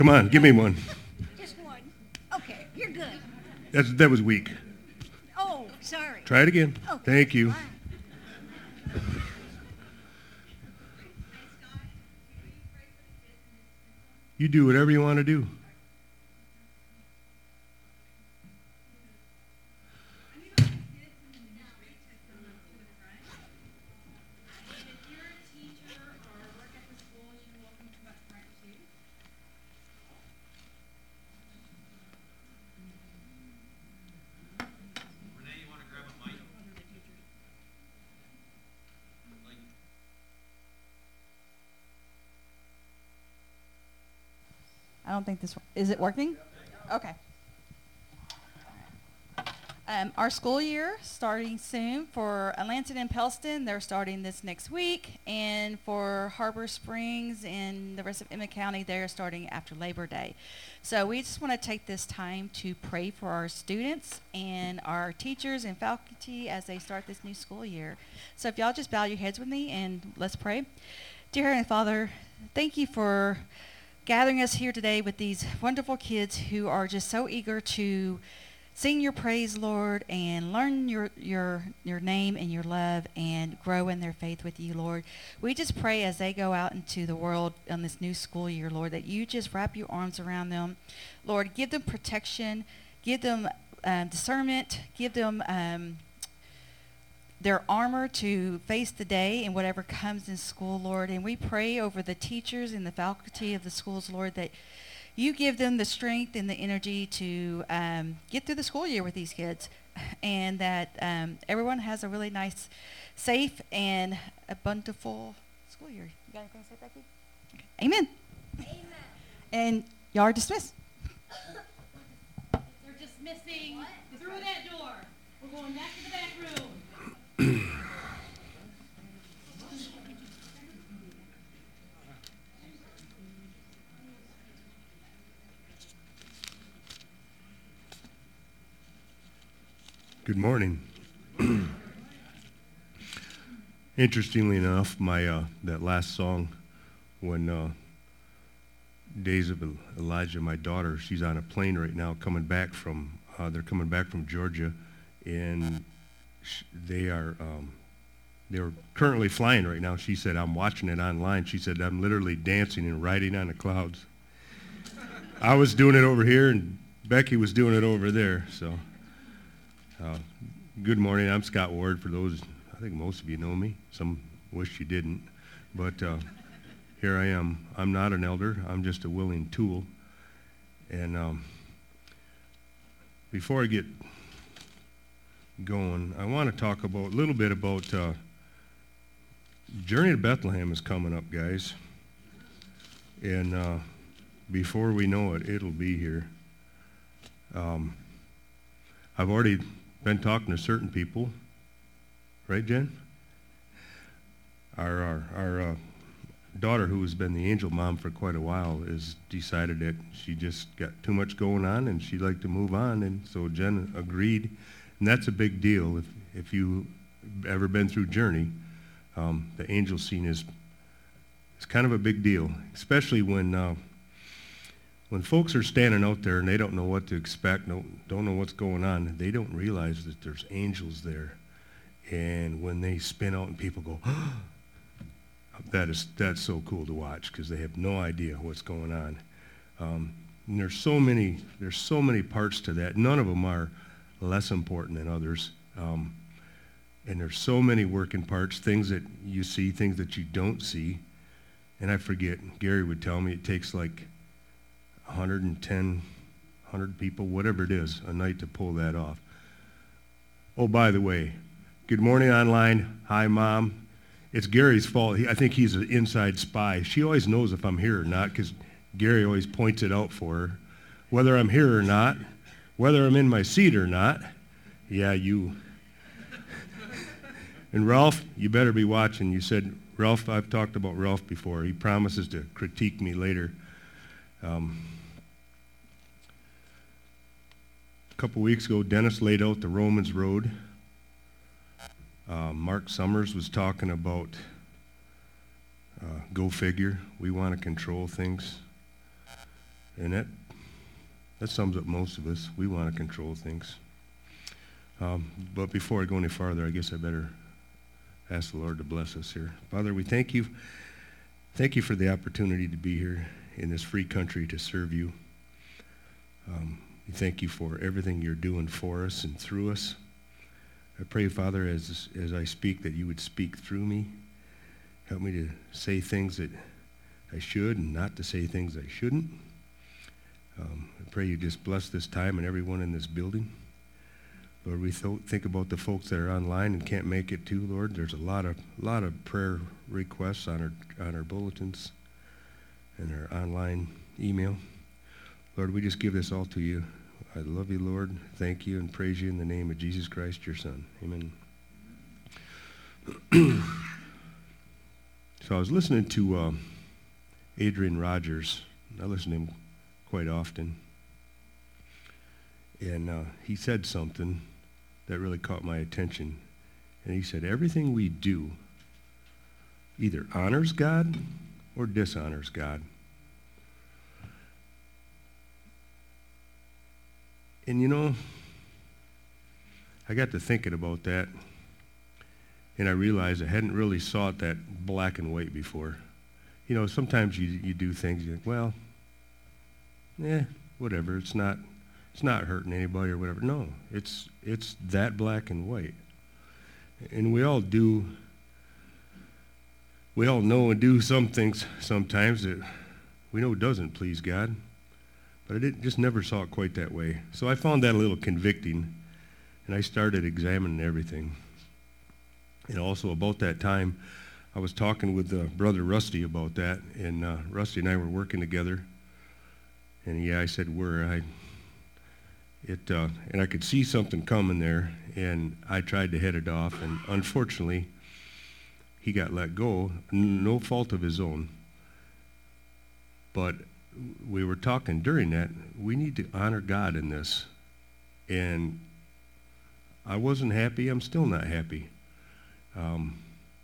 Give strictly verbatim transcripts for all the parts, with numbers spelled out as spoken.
Come on, give me one. Just one. Okay, you're good. That's, that was weak. Oh, sorry. Try it again. Okay. Thank you. Fine. You do whatever you want to do. I don't think this, is it working? Okay. Um, our school year starting soon for Atlanta and Pellston. They're starting this next week. And for Harbor Springs and the rest of Emmett County, they're starting after Labor Day. So we just want to take this time to pray for our students and our teachers and faculty as they start this new school year. So if y'all just bow your heads with me and let's pray. Dear Heavenly Father, thank you for gathering us here today with these wonderful kids who are just so eager to sing your praise, Lord, and learn your your your name and your love and grow in their faith with you, Lord. We just pray as they go out into the world on this new school year, Lord, that you just wrap your arms around them. Lord, give them protection, give them um, discernment, give them um, their armor to face the day and whatever comes in school, Lord. And we pray over the teachers and the faculty of the schools, Lord, that you give them the strength and the energy to um, get through the school year with these kids, and that um, everyone has a really nice, safe, and a bountiful school year. You got anything to say, Becky? Okay. Amen. Amen. And y'all are dismissed. They're dismissing through that door. We're going back to the back room. Good morning. Interestingly enough, my uh, that last song, when uh, Days of Elijah, my daughter, she's on a plane right now coming back from, uh, they're coming back from Georgia, and sh- they are, um, they're currently flying right now. She said, I'm watching it online. She said, I'm literally dancing and riding on the clouds. I was doing it over here, and Becky was doing it over there, so. Uh, good morning. I'm Scott Ward. For those, I think most of you know me. Some wish you didn't. But uh, here I am. I'm not an elder. I'm just a willing tool. And um, before I get going, I want to talk about a little bit about uh, Journey to Bethlehem is coming up, guys. And uh, before we know it, it'll be here. Um, I've already been talking to certain people, right, Jen? Our our, our uh, daughter, who has been the angel mom for quite a while, has decided that she just got too much going on and she'd like to move on, and so Jen agreed, and that's a big deal. If if you ever been through Journey, um, the angel scene is is kind of a big deal, especially when. Uh, When folks are standing out there and they don't know what to expect, don't, don't know what's going on, they don't realize that there's angels there. And when they spin out and people go, oh, that is, that's so cool to watch because they have no idea what's going on. Um, and there's so many, there's so many parts to that. None of them are less important than others. Um, and there's so many working parts, things that you see, things that you don't see. And I forget, Gary would tell me it takes like one hundred ten, one hundred people, whatever it is, a night to pull that off. Oh, by the way, good morning online. Hi, Mom. It's Gary's fault. He, I think he's an inside spy. She always knows if I'm here or not because Gary always points it out for her. Whether I'm here or not, whether I'm in my seat or not, yeah, you. And Ralph, you better be watching. You said, Ralph, I've talked about Ralph before. He promises to critique me later. Um, a couple weeks ago, Dennis laid out the Romans Road. Uh, Mark Summers was talking about, uh, go figure, we want to control things. And that that sums up most of us. We want to control things. Um, but before I go any farther, I guess I better ask the Lord to bless us here. Father, we thank you. Thank you for the opportunity to be here in this free country to serve you. Um, we thank you for everything you're doing for us and through us. I pray, Father, as as I speak, that you would speak through me. Help me to say things that I should and not to say things I shouldn't. Um, I pray you just bless this time and everyone in this building. Lord, we th- think about the folks that are online and can't make it too, Lord. There's a lot of lot of prayer requests on our on our bulletins and our online email. Lord, we just give this all to you. I love you, Lord. Thank you and praise you in the name of Jesus Christ, your Son. Amen. So I was listening to uh, Adrian Rogers. I listen to him quite often. And uh, he said something that really caught my attention. And he said, everything we do either honors God or dishonors God. And you know, I got to thinking about that, and I realized I hadn't really saw it that black and white before. You know, sometimes you you do things, you think, well, eh, whatever, it's not it's not hurting anybody or whatever. No, it's it's that black and white. And we all do, we all know and do some things sometimes that we know doesn't please God. But I didn't, just never saw it quite that way. So I found that a little convicting, and I started examining everything. And also about that time, I was talking with uh, Brother Rusty about that, and uh, Rusty and I were working together. And yeah, I said we're. I, it, uh, and I could see something coming there, and I tried to head it off, and unfortunately, he got let go, n- no fault of his own. But we were talking during that, we need to honor God in this. And I wasn't happy. I'm still not happy. Um,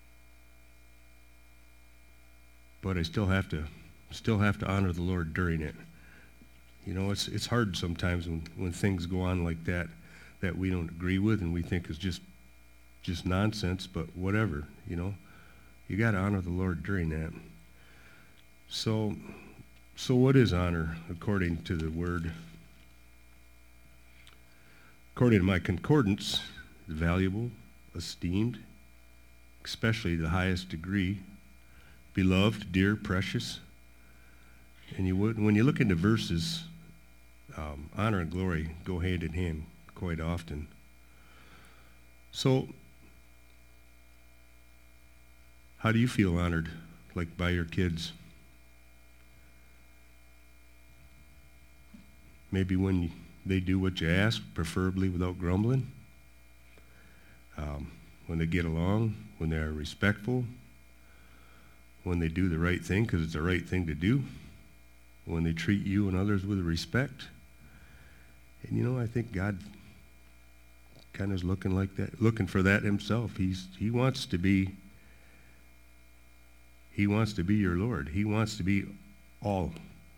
but I still have to still have to honor the Lord during it. You know, it's it's hard sometimes when, when things go on like that that we don't agree with and we think is just just nonsense, but whatever, you know. You got to honor the Lord during that. So So what is honor according to the word? According to my concordance, valuable, esteemed, especially the highest degree, beloved, dear, precious. And you would, when you look into verses, um, honor and glory go hand in hand quite often. So, how do you feel honored, like by your kids? Maybe when they do what you ask, preferably without grumbling. Um, when they get along, when they're respectful, when they do the right thing because it's the right thing to do, when they treat you and others with respect. And you know, I think God kind of is looking like that, looking for that himself. He's he wants to be he wants to be your Lord. He wants to be all.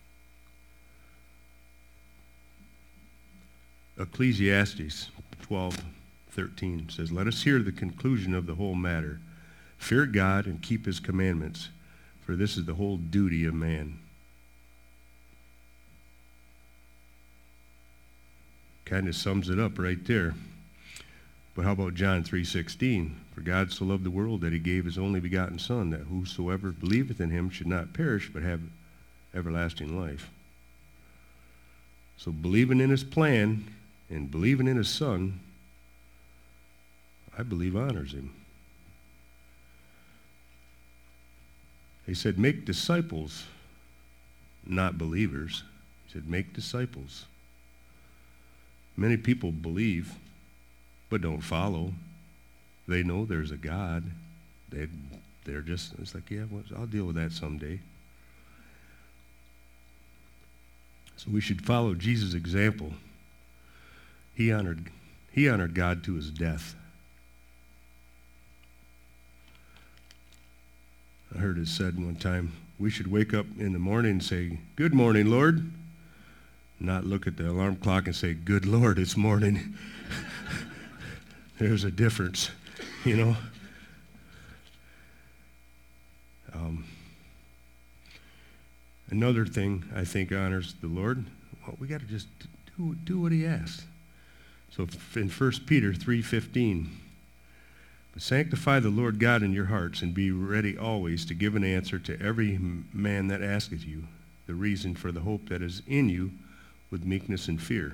Ecclesiastes twelve thirteen says, "Let us hear the conclusion of the whole matter. Fear God and keep his commandments, for this is the whole duty of man." Kind of sums it up right there. But how about John three sixteen? "For God so loved the world that he gave his only begotten Son, that whosoever believeth in him should not perish, but have everlasting life." So believing in his plan and believing in his Son, I believe honors him. He said, make disciples, not believers. He said, make disciples. Many people believe, but don't follow. They know there's a God. They, they're just, it's like, yeah, well, I'll deal with that someday. So we should follow Jesus' example. He honored, he honored God to his death. I heard it said one time, we should wake up in the morning and say, "Good morning, Lord." not look at the alarm clock and say, good Lord, it's morning. There's a difference, you know. Um, another thing I think honors the Lord, well, we got to just do, do what he asks. So in First Peter three fifteen, but sanctify the Lord God in your hearts, and be ready always to give an answer to every man that asketh you the reason for the hope that is in you, with meekness and fear.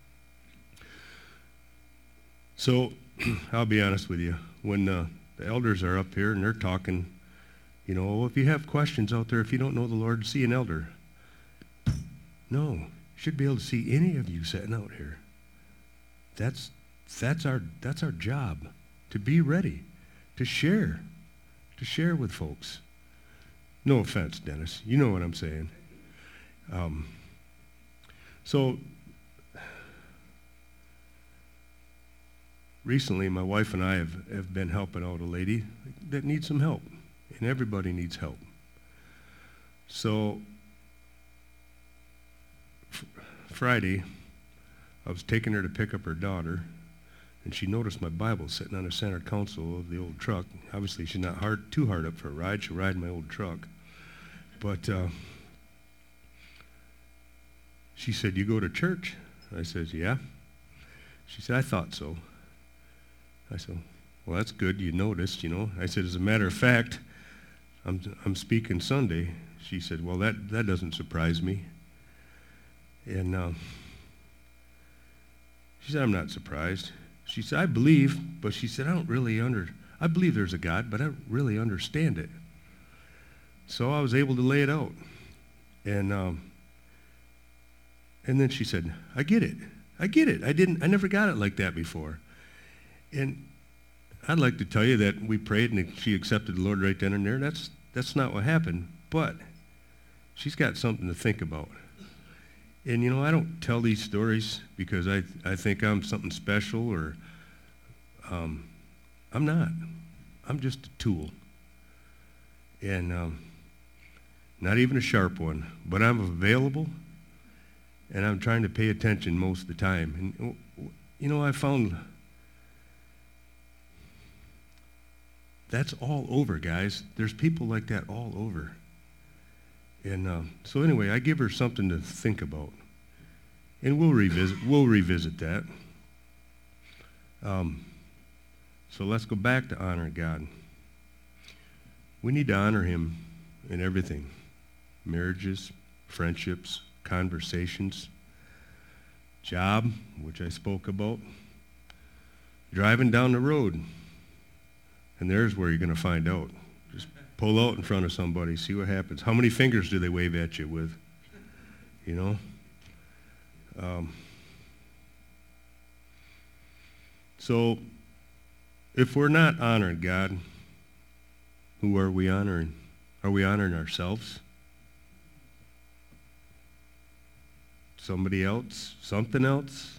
So I'll be honest with you. When uh, the elders are up here and they're talking, you know, well, if you have questions out there, if you don't know the Lord, see an elder. No, you should be able to see any of you sitting out here. That's that's our that's our job, to be ready, to share, to share with folks. No offense, Dennis. You know what I'm saying. Um, so recently, my wife and I have, have been helping out a lady that needs some help, and everybody needs help. So fr- Friday, I was taking her to pick up her daughter, and she noticed my Bible sitting on the center console of the old truck. Obviously, she's not hard, too hard up for a ride. She'll ride in my old truck. But uh, she said, you go to church? I said, yeah. She said, I thought so. I said, well, that's good. You noticed, you know. I said, as a matter of fact, I'm I'm speaking Sunday. She said, well, that, that doesn't surprise me. And uh, she said, I'm not surprised. She said, I believe, but she said, I don't really under, I believe there's a God, but I don't really understand it. So I was able to lay it out. And um, and then she said, I get it. I get it. I didn't, I never got it like that before. And I'd like to tell you that we prayed and she accepted the Lord right then and there. That's that's not what happened. But she's got something to think about. And, you know, I don't tell these stories because I, I think I'm something special or um, I'm not. I'm just a tool. And um, not even a sharp one. But I'm available, and I'm trying to pay attention most of the time. And, you know, I found that's all over, guys. There's people like that all over. And uh, so anyway, I give her something to think about, and we'll revisit. We'll revisit that. Um, so let's go back to honoring God. We need to honor Him in everything: marriages, friendships, conversations, job, which I spoke about, driving down the road, and there's where you're going to find out. Just pull out in front of somebody, see what happens. How many fingers do they wave at you with? You know? Um, so, if we're not honoring God, who are we honoring? Are we honoring ourselves? Somebody else? Something else?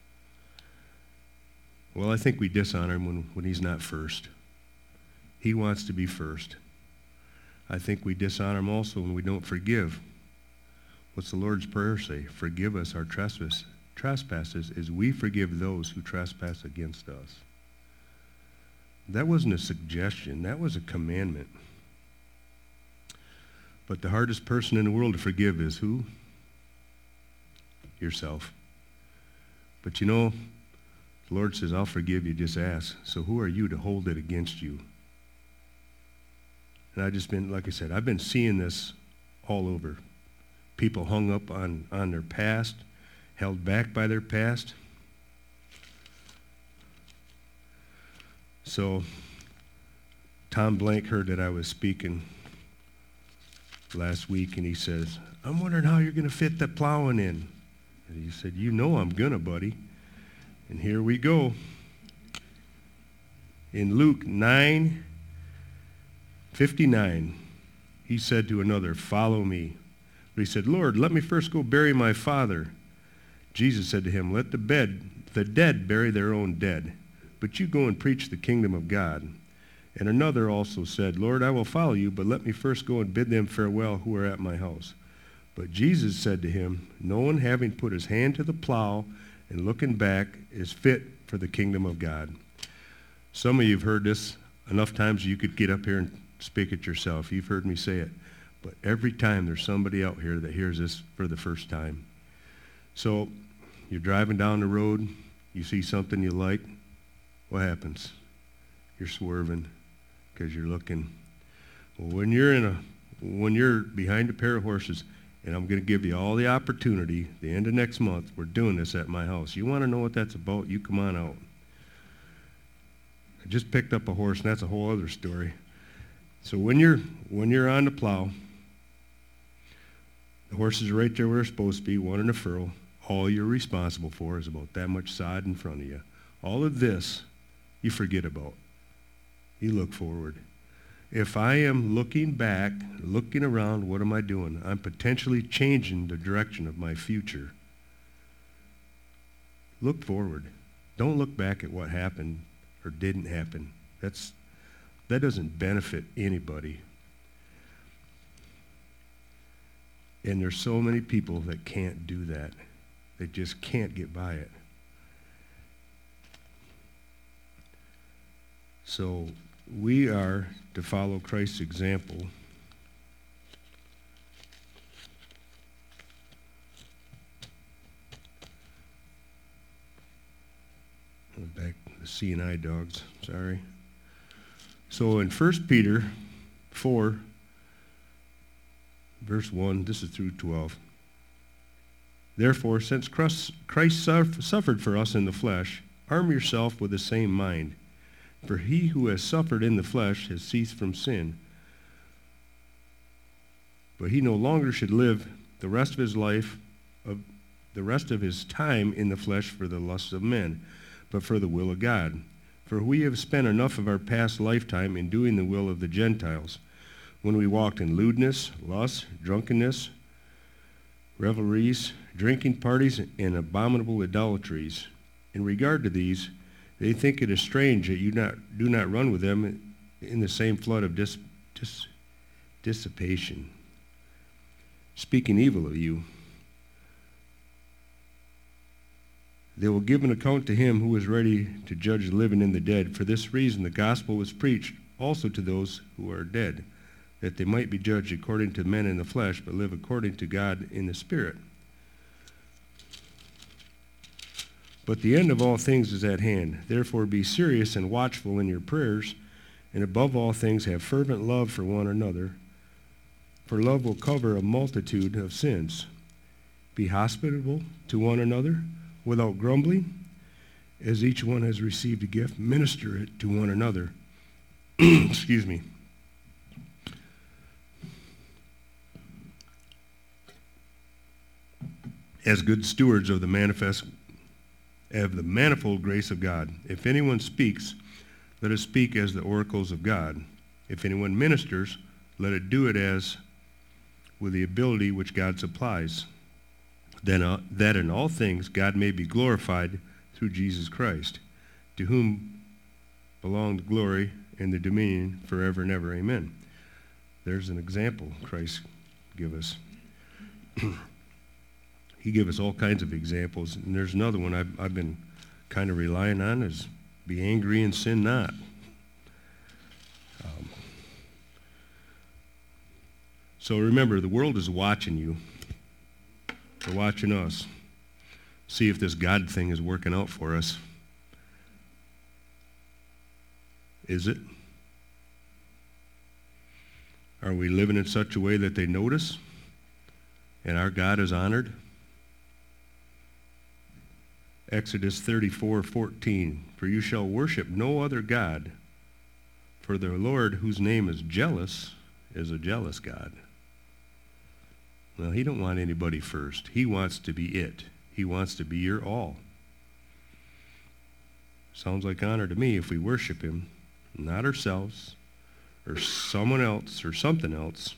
Well, I think we dishonor Him when, when He's not first. He wants to be first. I think we dishonor Him also when we don't forgive. What's the Lord's Prayer say? Forgive us our trespass, trespasses as we forgive those who trespass against us. That wasn't a suggestion. That was a commandment. But the hardest person in the world to forgive is who? Yourself. But you know, the Lord says, I'll forgive you, just ask. So who are you to hold it against you? And I've just been, like I said, I've been seeing this all over. People hung up on, on their past, held back by their past. So Tom Blank heard that I was speaking last week, and he says, I'm wondering how you're going to fit that plowing in. And he said, you know I'm going to, buddy. And here we go. In Luke nine fifty-nine, he said to another, follow me. But he said, Lord, let me first go bury my father. Jesus said to him, let the bed, the dead bury their own dead, but you go and preach the kingdom of God. And another also said, Lord, I will follow you, but let me first go and bid them farewell who are at my house. But Jesus said to him, no one having put his hand to the plow and looking back is fit for the kingdom of God. Some of you have heard this enough times you could get up here and speak it yourself. You've heard me say it. But every time there's somebody out here that hears this for the first time. So you're driving down the road, you see something you like, what happens? You're swerving because you're looking. Well, when you're in a, when you're behind a pair of horses, and I'm going to give you all the opportunity, the end of next month, we're doing this at my house. You want to know what that's about? You come on out. I just picked up a horse, and that's a whole other story. So when you're when you're on the plow, the horses are right there where they're supposed to be, one in a furrow. All you're responsible for is about that much sod in front of you. All of this, you forget about. You look forward. If I am looking back, looking around, what am I doing? I'm potentially changing the direction of my future. Look forward. Don't look back at what happened or didn't happen. That's, that doesn't benefit anybody. And there's so many people that can't do that. They just can't get by it. So we are to follow Christ's example. Back to the C and I dogs, sorry. So in First Peter four, verse one, this is through twelve. Therefore, since Christ suffered for us in the flesh, arm yourself with the same mind. For he who has suffered in the flesh has ceased from sin. But he no longer should live the rest of his life, of the rest of his time in the flesh for the lusts of men, but for the will of God. For we have spent enough of our past lifetime in doing the will of the Gentiles, when we walked in lewdness, lust, drunkenness, revelries, drinking parties, and abominable idolatries. In regard to these, they think it is strange that you not, do not run with them in the same flood of dis, dis, dissipation, speaking evil of you. They will give an account to him who is ready to judge the living and the dead. For this reason the gospel was preached also to those who are dead, that they might be judged according to men in the flesh, but live according to God in the Spirit. But the end of all things is at hand. Therefore be serious and watchful in your prayers, and above all things have fervent love for one another, for love will cover a multitude of sins. Be hospitable to one another without grumbling. As each one has received a gift, minister it to one another. Excuse me. As good stewards of the manifest of the manifold grace of God. If anyone speaks, let it speak as the oracles of God. If anyone ministers, let it do it as with the ability which God supplies, then uh, that in all things God may be glorified through Jesus Christ, to whom belong the glory and the dominion forever and ever. Amen. There's an example Christ give us. He gave us all kinds of examples, and there's another one I've, I've been kind of relying on is be angry and sin not. Um, so remember, the world is watching you. They're watching us. See if this God thing is working out for us. Is it? Are we living in such a way that they notice and our God is honored? Exodus thirty-four fourteen, for you shall worship no other God, for the Lord, whose name is jealous, is a jealous God. Well, he don't want anybody first. He wants to be it. He wants to be your all. Sounds like honor to me if we worship him, not ourselves or someone else or something else.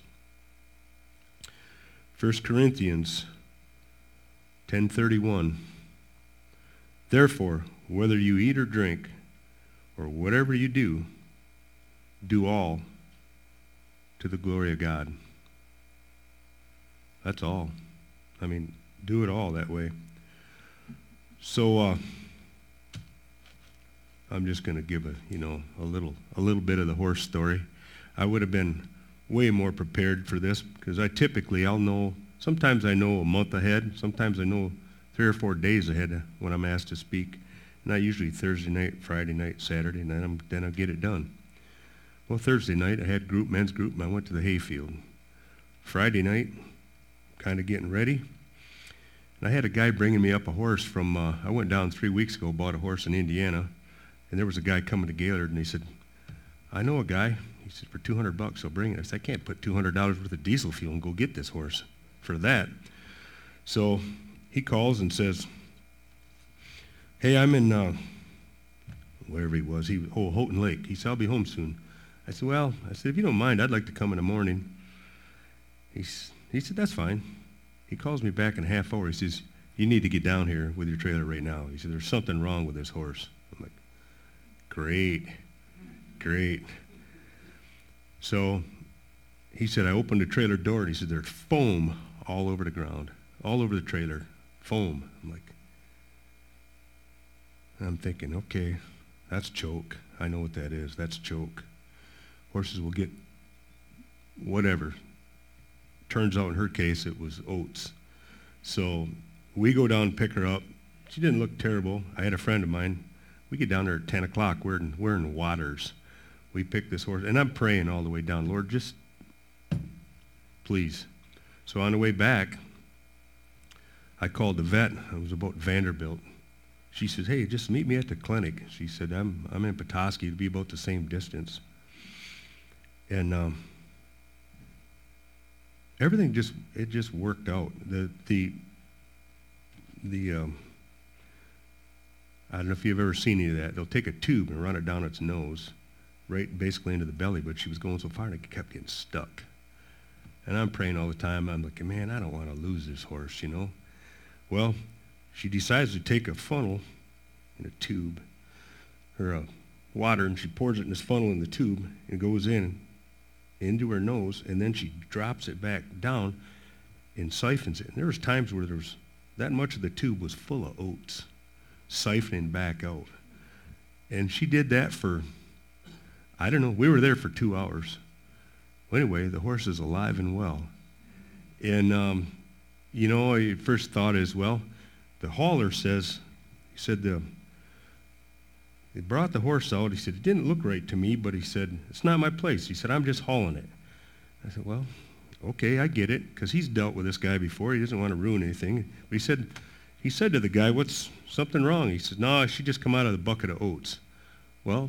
First Corinthians ten thirty-one. Therefore, whether you eat or drink, or whatever you do, do all to the glory of God. That's all. I mean, do it all that way. So uh, I'm just going to give a, you know, a little, a little bit of the horse story. I would have been way more prepared for this because I typically, I'll know, sometimes I know a month ahead, sometimes I know three or four days ahead when I'm asked to speak. Not usually Thursday night, Friday night, Saturday, and then, I'm, then I'll get it done. Well, Thursday night, I had group, men's group, and I went to the hayfield. Friday night, kind of getting ready. And I had a guy bringing me up a horse from, uh, I went down three weeks ago, bought a horse in Indiana, and there was a guy coming to Gaylord, and he said, I know a guy. He said, for two hundred bucks, I'll bring it. I said, I can't put two hundred dollars worth of diesel fuel and go get this horse for that. So he calls and says, hey, I'm in, uh, wherever he was, he, oh, Houghton Lake. He said, I'll be home soon. I said, well, I said, if you don't mind, I'd like to come in the morning. He's, he said, that's fine. He calls me back in a half hour. He says, you need to get down here with your trailer right now. He said, there's something wrong with this horse. I'm like, great, great. So he said, I opened the trailer door, and he said, there's foam all over the ground, all over the trailer, foam. I'm like, I'm thinking, okay, that's choke. I know what that is. That's choke. Horses will get whatever. Turns out in her case it was oats. So we go down and pick her up. She didn't look terrible. I had a friend of mine. We get down there at ten o'clock. We're in, we're in Waters. We pick this horse, and I'm praying all the way down. Lord, just please. So on the way back, I called the vet. It was about Vanderbilt. She says, hey, just meet me at the clinic. She said, I'm I'm in Petoskey. It'll be about the same distance. And um, everything just, it just worked out. The, the, the um, I don't know if you've ever seen any of that. They'll take a tube and run it down its nose, right basically into the belly, but she was going so far and it kept getting stuck. And I'm praying all the time. I'm like, man, I don't want to lose this horse, you know. Well, she decides to take a funnel in a tube, or a water, and she pours it in this funnel in the tube, and goes in, into her nose, and then she drops it back down and siphons it. And there was times where there was, that much of the tube was full of oats, siphoning back out. And she did that for, I don't know, we were there for two hours. Well, anyway, the horse is alive and well. And, um, you know, your first thought is, well, the hauler says, he said, the, they brought the horse out. He said, it didn't look right to me, but he said, it's not my place. He said, I'm just hauling it. I said, well, okay, I get it, because he's dealt with this guy before. He doesn't want to ruin anything. But he said, he said to the guy, what's something wrong? He said, no, she just come out of the bucket of oats. Well,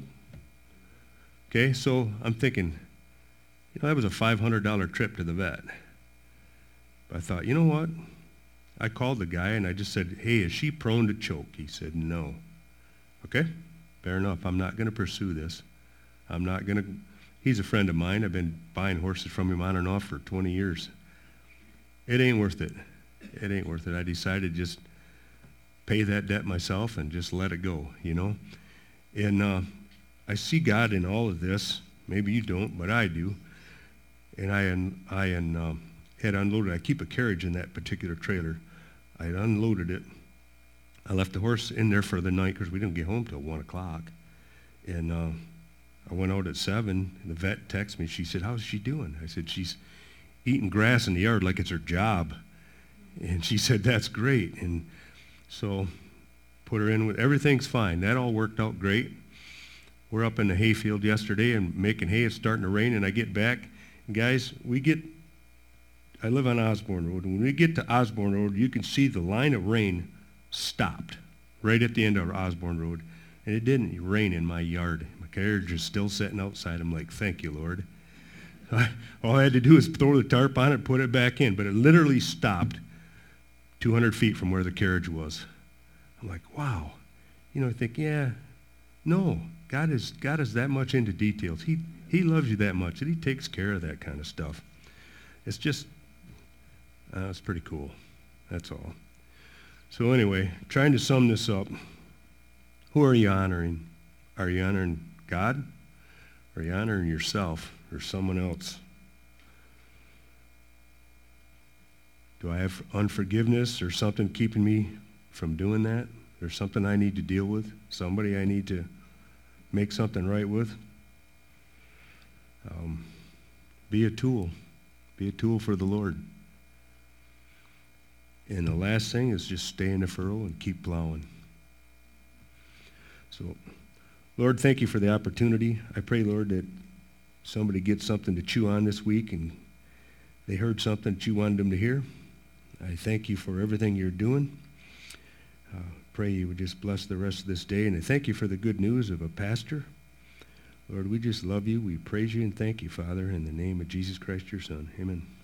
okay, so I'm thinking, you know, that was a five hundred dollars trip to the vet. But I thought, you know what? I called the guy and I just said, hey, is she prone to choke? He said, no. Okay, fair enough. I'm not going to pursue this. I'm not going to, he's a friend of mine. I've been buying horses from him on and off for twenty years. It ain't worth it. It ain't worth it. I decided to just pay that debt myself and just let it go, you know. And uh, I see God in all of this. Maybe you don't, but I do. And I, un- I un- um, had unloaded. I keep a carriage in that particular trailer. I had unloaded it. I left the horse in there for the night because we didn't get home till one o'clock. And uh, I went out at seven, and the vet texted me. She said, how's she doing? I said, she's eating grass in the yard like it's her job. And she said, that's great. And so put her in with, everything's fine. That all worked out great. We're up in the hayfield yesterday and making hay. It's starting to rain, and I get back. And guys, we get, I live on Osborne Road. And when we get to Osborne Road, you can see the line of rain stopped right at the end of Osborne Road. And it didn't rain in my yard. My carriage is still sitting outside. I'm like, thank you, Lord. I, all I had to do was throw the tarp on it and put it back in. But it literally stopped two hundred feet from where the carriage was. I'm like, wow. You know, I think, yeah, no. God is God is that much into details. He He loves you that much, and He takes care of that kind of stuff. It's just, uh, it's pretty cool. That's all. So anyway, trying to sum this up, who are you honoring? Are you honoring God? Are you honoring yourself or someone else? Do I have unforgiveness or something keeping me from doing that? There's something I need to deal with, somebody I need to make something right with. Um, be a tool. Be a tool for the Lord. And the last thing is just stay in the furrow and keep plowing. So, Lord, thank you for the opportunity. I pray, Lord, that somebody gets something to chew on this week and they heard something that you wanted them to hear. I thank you for everything you're doing. Uh, pray you would just bless the rest of this day. And I thank you for the good news of a pastor. Lord, we just love you. We praise you and thank you, Father, in the name of Jesus Christ, your Son. Amen.